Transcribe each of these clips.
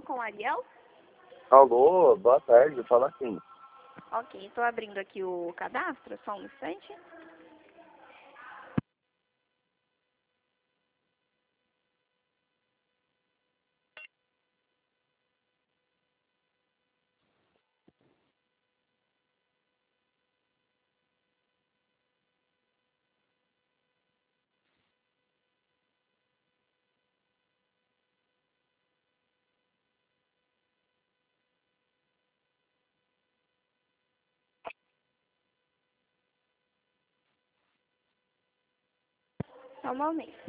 com o Ariel? Alô, boa tarde, fala assim. Ok, estou abrindo aqui o cadastro, só um instante. Só um momento.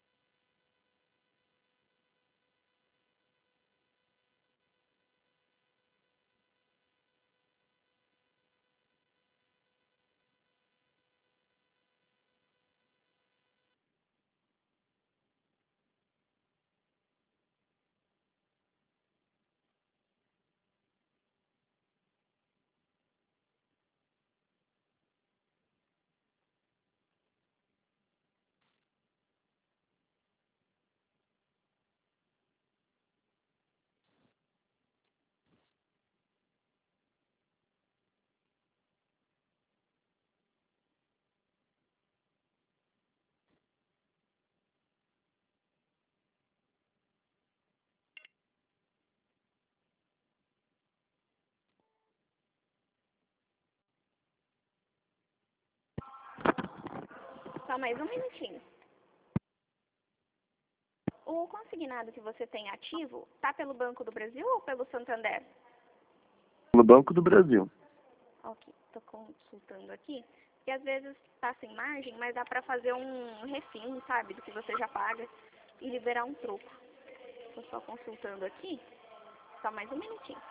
Só mais um minutinho. O consignado que você tem ativo, tá pelo Banco do Brasil ou pelo Santander? No Banco do Brasil. Ok, estou consultando aqui. Porque às vezes tá sem margem, mas dá para fazer um refim, sabe, do que você já paga e liberar um troco. Estou só consultando aqui. Só mais um minutinho.